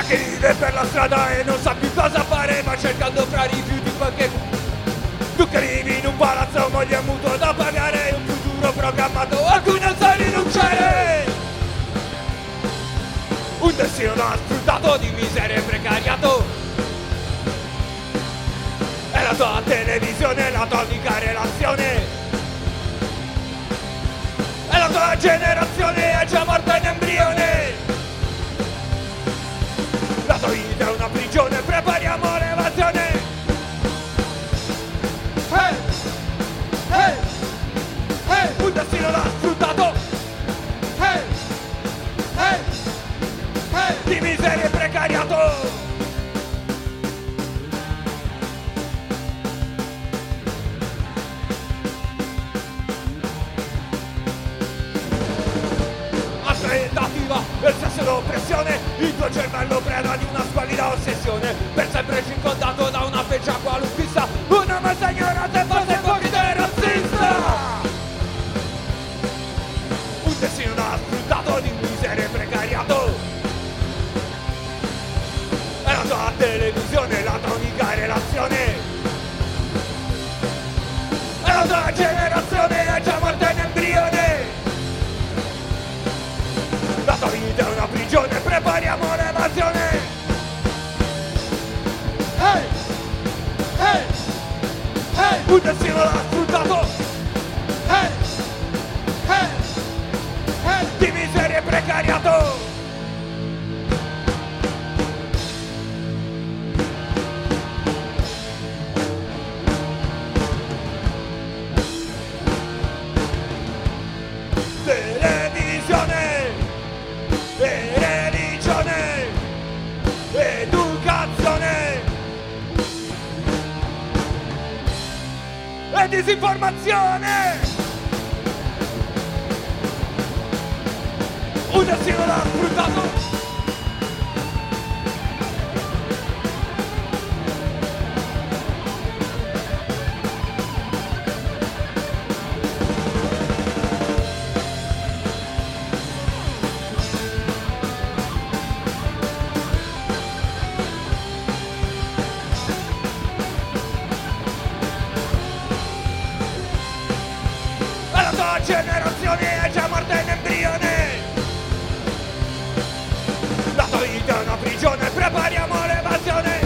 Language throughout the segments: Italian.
che vive per la strada e non sa più cosa fare, ma cercando fra rifiuti qualche... Tu che vivi in un palazzo, moglie e mutuo da pagare, un futuro programmato a cui non sai rinunciare. Un destino da sfruttato di miseria e precariato. È la tua televisione, la tua unica relazione. È la tua generazione, è già morta in embrione. La tua vita è una prigione, prepariamo l'evasione. Hey! Hey! Hey! Un destino da sfruttato. Hey! Hey! Hey! Di miseria e precariato. Aspettativa, il sesso d'oppressione, il tuo cervello preda di una squallida ossessione, per sempre circondato da una feccia qualunquista, una massa ignorante, forse ipocrita e razzista. Un destino da sfruttato di miseria e precariato. È la tua televisione, la tua unica relazione. È la tua generazione, è già morta in embrione. La tua vita è una prigione, prepariamo l'evasione. Hey! Hey! Hey! Un destino da sfruttato. Hey! Hey! Hey! Di miseria e precariato. Televisione e religione, educazione e disinformazione. Un destino da sfruttato. La tua generazione è già morta in embrione. La tua vita è una prigione, prepariamo l'evasione.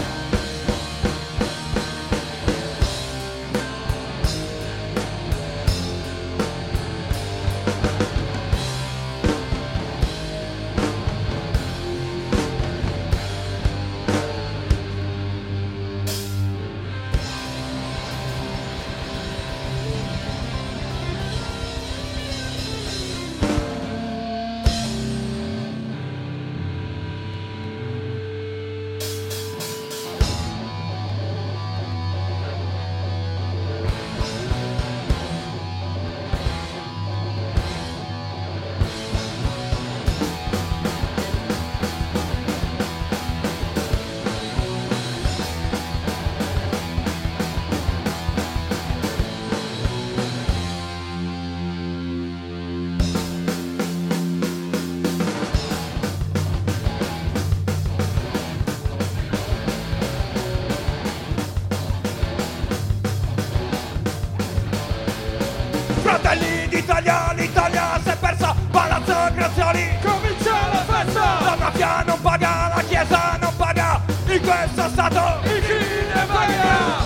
Fratelli d'Italia, l'Italia si è persa, Palazzo Grazioli, comincia la festa! La mafia non paga, la chiesa non paga, in questo stato il chi ne paga?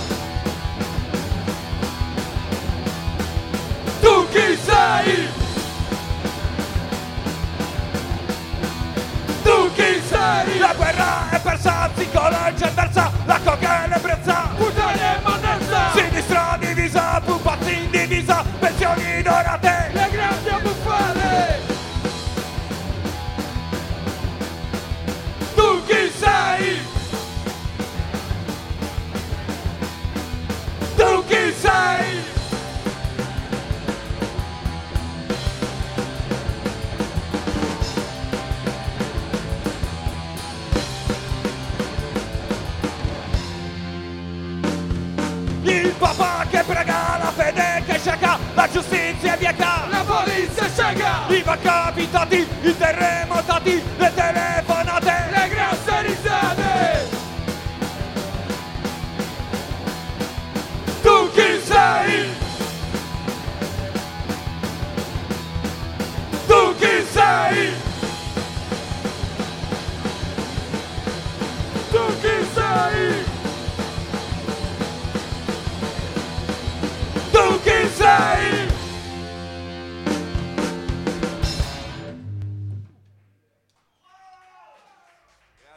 Tu chi sei? Tu chi sei? La guerra è persa, psicologia è persa, la coca è l'ebbrezza, puttane e monnezza, sinistra divisa, pupazzi in divisa, pensioni dorate, le grandi abbuffate. Tu chi sei? Tu chi sei? Il papà che prega, la fede che cerca, la giustizia è bieca, la polizia è cieca, i malcapitati, i terremotati, le telefonate, le grasse risate.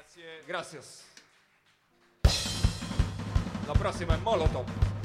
Grazie. Gracias. La prossima è Molotov.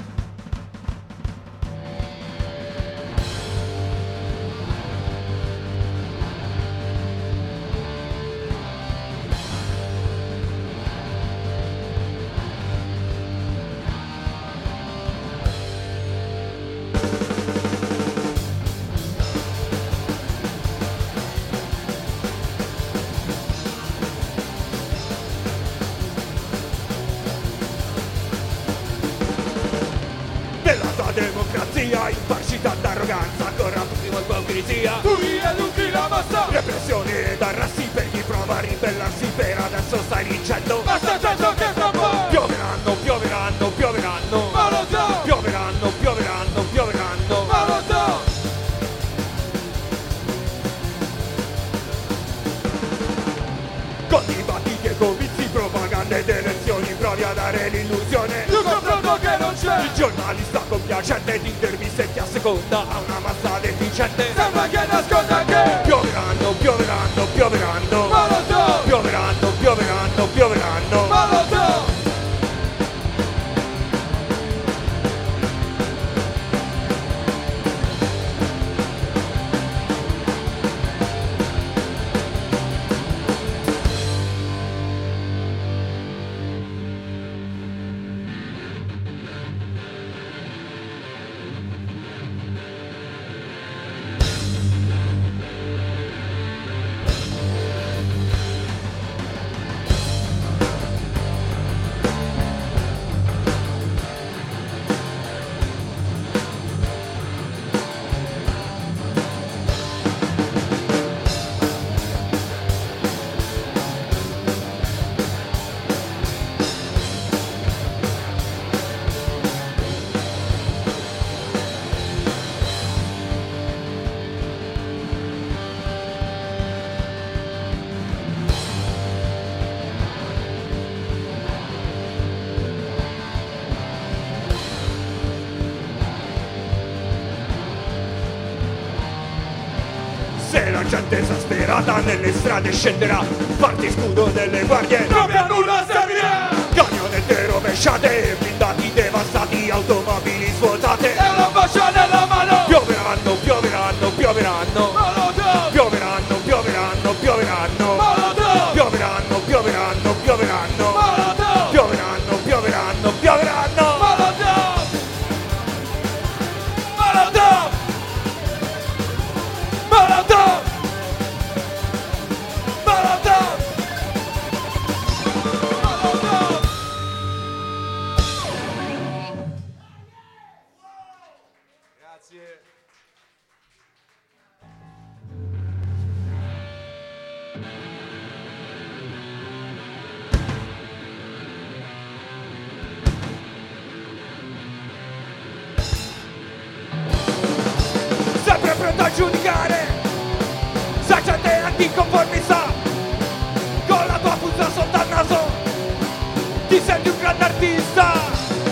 Democrazia infarcita d'arroganza, corruptismo e ipocrisia, Tu rieduchi la massa, repressioni ed arresti per chi prova a ribellarsi. Per adesso stai dicendo basta tanto che tra poi pioveranno, pioveranno, pioveranno, Molotov, pioveranno, pioveranno, pioveranno. Molotov. Con dibattiti e comizi, propaganda ed elezioni, provi a dare l'illusione Di un confronto che non c'è, il giornalista compiacente di interviste che asseconda a una massa deficiente. sembra che nasconda che Pioveranno, pioveranno, pioveranno, Molotov, pioveranno, pioveranno, pioveranno. Molotov. Se la gente esasperata nelle strade scenderà, farti scudo delle guardie, Non mi a nulla servirà, camionette rovesciate, blindati devastati, automobili svuotate. e una fascia nella mano, Pioveranno, pioveranno, pioveranno, Molotov, pioveranno, pioveranno, pioveranno, Molotov, pioveranno, pioveranno, pioveranno, Molotov, pioveranno, pioveranno, pioveranno. Molotov, Molotov, Molotov! Molotov! Molotov. Grazie. Sempre pronto a giudicare, se gente anticonformista, con la tua puzza sotto al naso, ti senti un grande artista.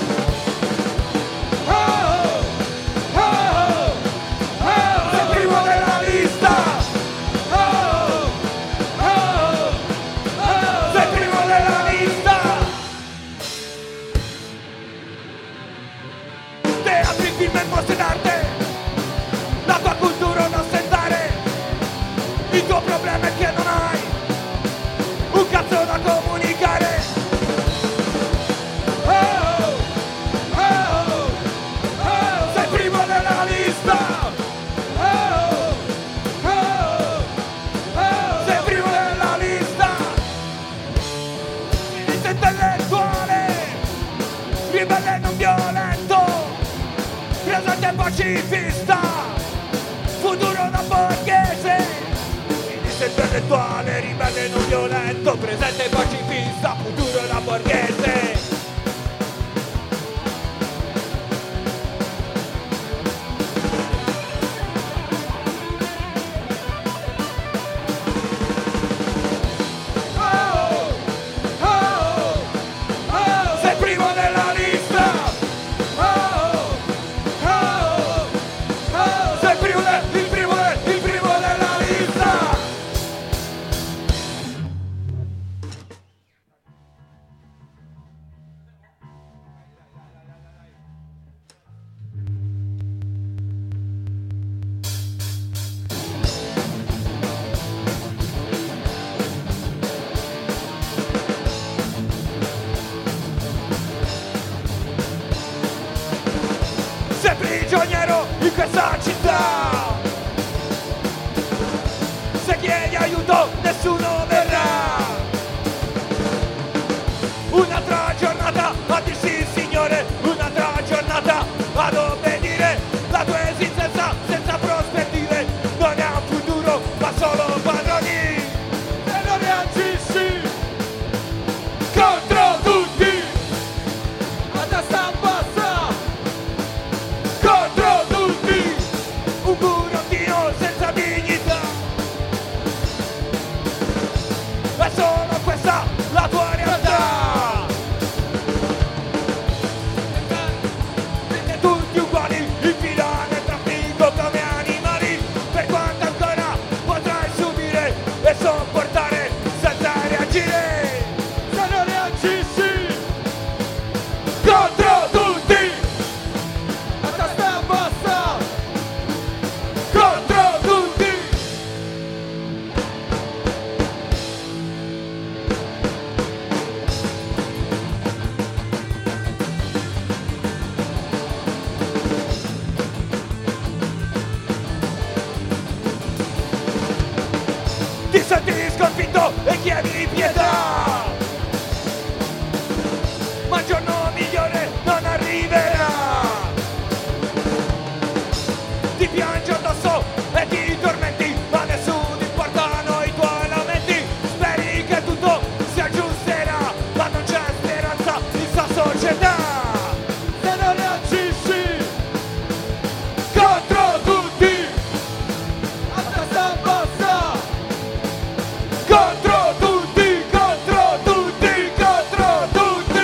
Sei primo della lista. Sei primo della lista. Teatri, film e mostre d'arte, la tua cultura non ostentare. Il tuo problema è che non hai un cazzo da comunicare. Sei primo della lista. Sei primo della lista. Sinistra intellettuale, ribelle non violento, presente pacifista, futuro da borghese. Sinistra intellettuale, ribelle non violento, presente pacifista, futuro da borghese. Sei primo della lista. Sei il primo della lista. nessuno verrà. Un'altra giornata a dirsi Signore, un'altra giornata ad obbedire. La tua esistenza senza prospettive non è un futuro ma solo padroni. Se non reagisci Contro tutti, a testa bassa, contro tutti, un burottino senza dignità. È solo questa la tua realtà. Siete tutti uguali, in fila nel traffico come animali. Per quanto ancora potrai subire e sopportare senza reagire. se non reagisci Contro tutti, a testa bassa, contro tutti. Ti senti sconfitto e chiedi pietà, ma il giorno migliore non arriverà. Ti piangi addosso e ti tormenti, ma nessuno importano i tuoi lamenti. Speri che tutto si aggiusterà, ma non c'è speranza in sta società. se non reagisci Contro tutti, a testa bassa, contro tutti, contro tutti, contro tutti.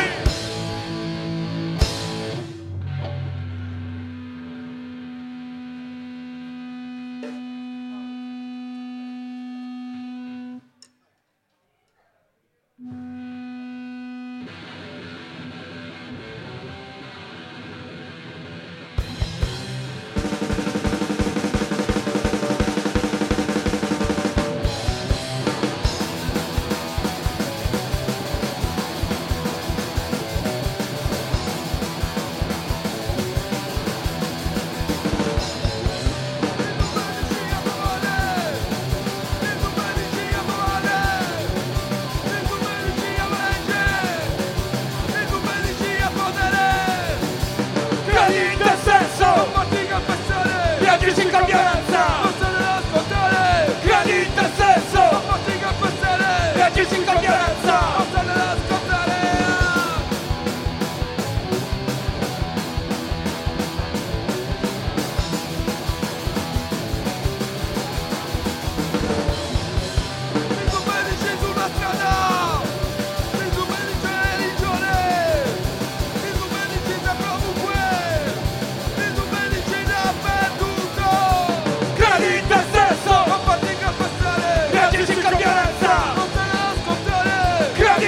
Credi in te stesso, reagisci con violenza. Credi in te stesso, reagisci con violenza. Credi in te stesso, reagisci con violenza. Credi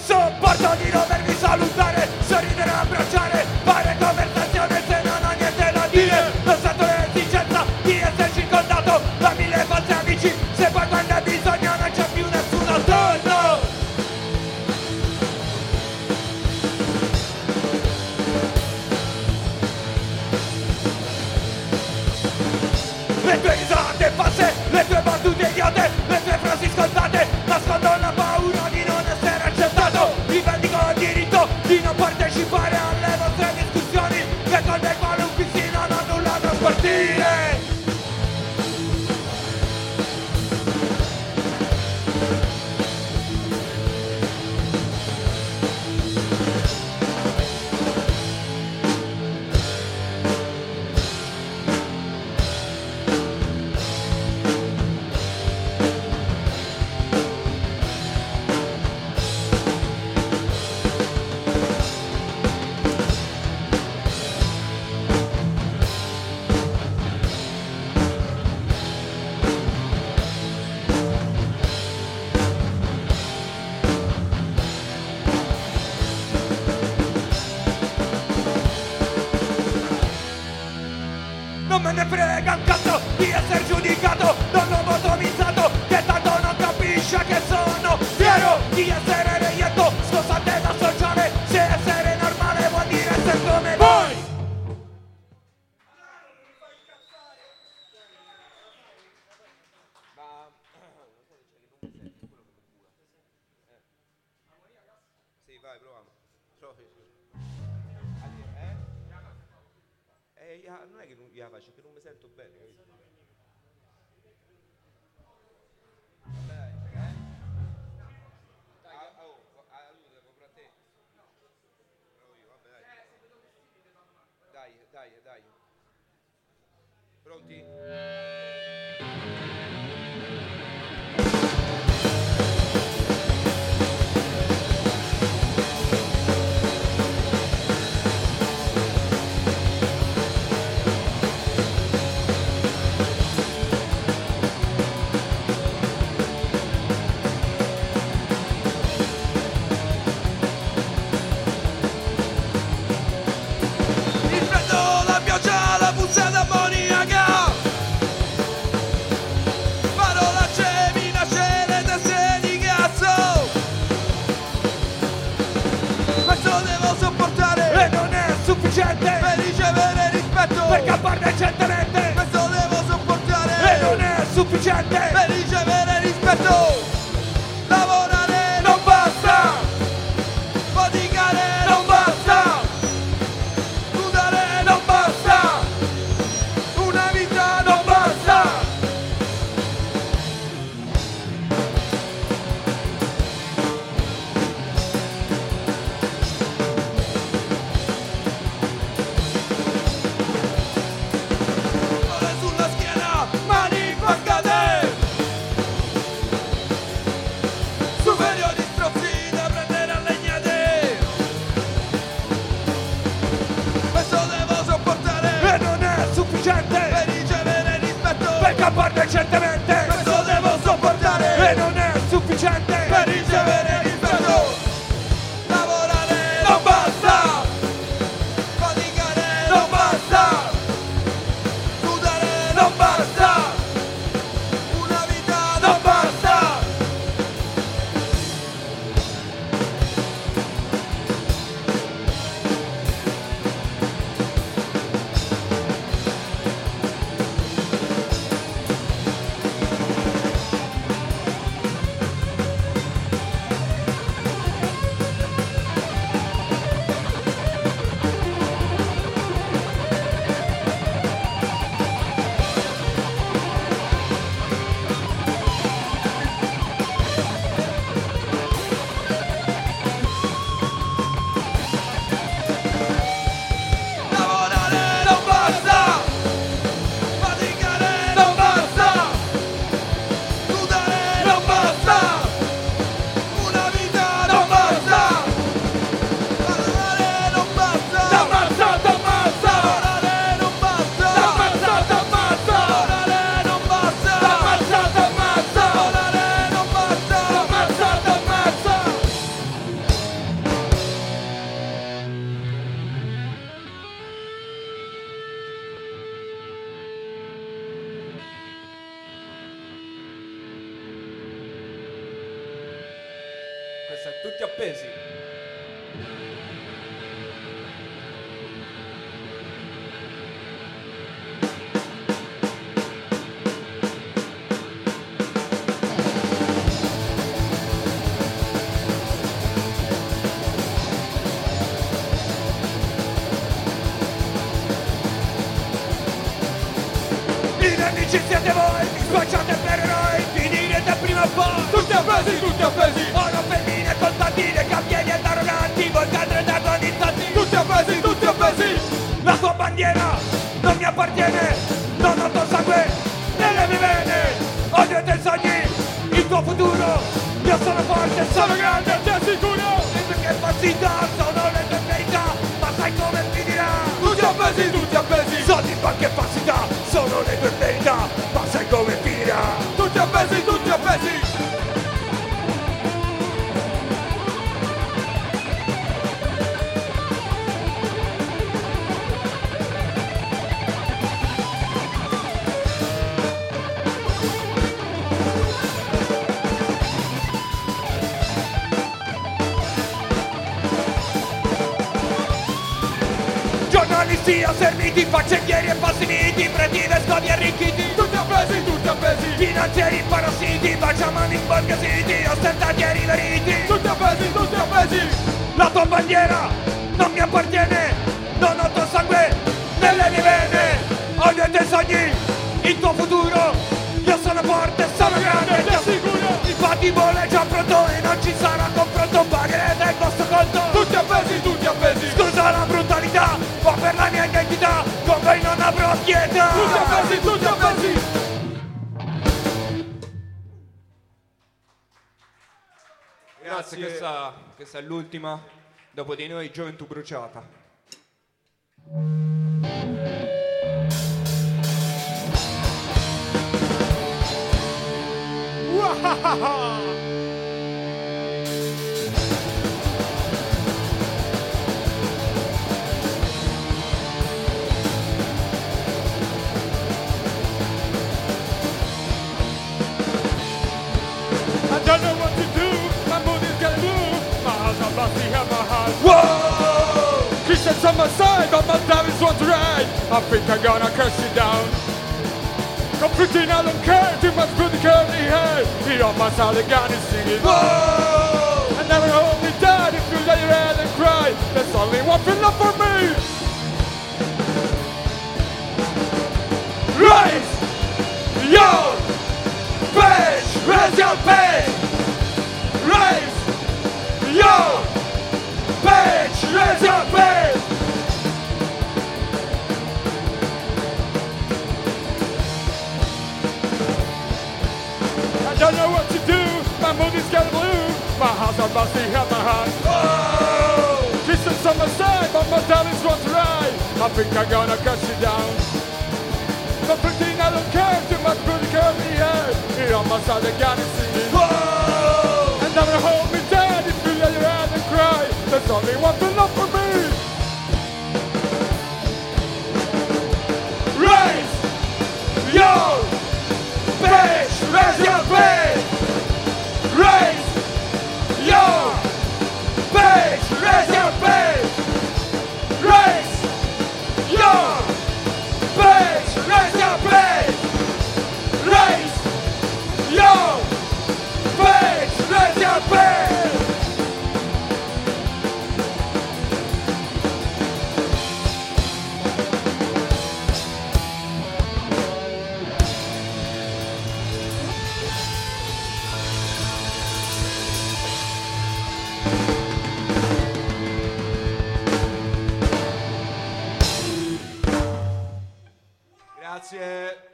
Sopporto di dovervi salutare, sorridere, abbracciare, fare conversazione se non ho niente da dire. Non sento l'esigenza di esserci incontrato da 1000 falsi amici, se poi quando hai bisogno non c'è più nessuno attorno. Le tue risate false, le tue battute idiote, le tue frasi scontate nascondono la paura di non essere accettato. Rivendico il diritto di non partecipare alle vostre discussioni, che con dei qualunquisti non ho nulla da spartire. Non me ne frega un cazzo di essere giudicato da un uomo atomizzato che tanto non capisce che sono fiero di essere reietto, scusate da sociale, se essere normale vuol dire essere come voi. Sì, vai, proviamo. Non è che non gliela faccio, è che non mi sento bene, capito? Dai, aiuta, proprio a te. Provo io, vabbè, dai. Pronti? Il freddo, la pioggia, la puzza d'ammoniaca, parolacce, minacce, le teste di cazzo. Questo devo sopportare E non è sufficiente per ricevere rispetto. per campare decentemente. Questo devo E sopportare non è sufficiente per ricevere rispetto. Lavorare non basta, faticare non basta, sudare non basta, una vita non basta. Ore sulla schiena, mani infangate, superiori strozzi da prendere a legnate. Questo devo sopportare e non è sufficiente per ricevere rispetto. per campare decentemente. Questo devo sopportare E non è sufficiente per ricevere rispetto. Lavorare non basta, faticare non basta, sudare non basta, una vita non basta. Tutti appesi. I nemici siete voi, mi spacciate per eroi, finirete prima o poi. Tutti appesi, tutti appesi. Oro, femmine, contadine, campioni ed arroganti, voi cadrete agonizzanti. Tutti appesi, tutti appesi. La tua bandiera non mi appartiene, non ho tuo sangue nelle mie vene. Odio i tuoi sogni, il tuo futuro, io sono forte, sono grande, ti assicuro. Dimmi che falsità sono le tue verità, ma sai come finirà? Tutti appesi, tutti appesi. Soldi, banche e falsità sono le tue verità, ma sai come finirà? Tutti appesi, tutti appesi. Giornalisti asserviti, faccendieri e falsi miti, preti, vescovi arricchiti, Tutti appesi, tutti appesi. finanzieri parassiti, baciamani imborghesiti, ostentati e riveriti. Tutti appesi, tutti appesi. La tua bandiera non mi appartiene, non ho tuo sangue nelle mie vene. Odio i tuoi sogni, il tuo futuro, io sono forte, sono grande, ti assicuro. Il patibolo è già pronto e non ci sarà confronto, pagherete il vostro conto. Tutti appesi, tutti appesi. Scusa la brutalità, ma per la mia identità con voi non avrò pietà. Tutti appesi, tutti appesi. Grazie, questa è l'ultima. Dopo di noi, Gioventù Bruciata. I don't know what to do. My mood is gonna move. My house I'm lost behind my house. Whoa! Christians on my side, but my diamonds want to ride. I think I'm gonna curse you down. Conflicting, I don't care. Too much pretty curly hair. He on my side, the gun is singing. Whoa! And never hold me down if you lay your head and cry. There's only one thing left for me. Raise your page! Raise your page! Raise your page! Raise your page! I don't know what to do. My mood is getting blue. My house I'm lost behind my heart. Whoa! Christians on my side, but my diamonds want to ride. I think I'm gonna cut you down. Conflicting, I don't care. Too much pretty curly hair. Here on my side, the gun is singing. Whoa! And never hold me down if you lay your head and cry. There's only one thing left for me. Raise your page! Raise your page! Raise your page! Raise your page! Raise your page! Raise your page! Raise your page! Raise your page! Grazie.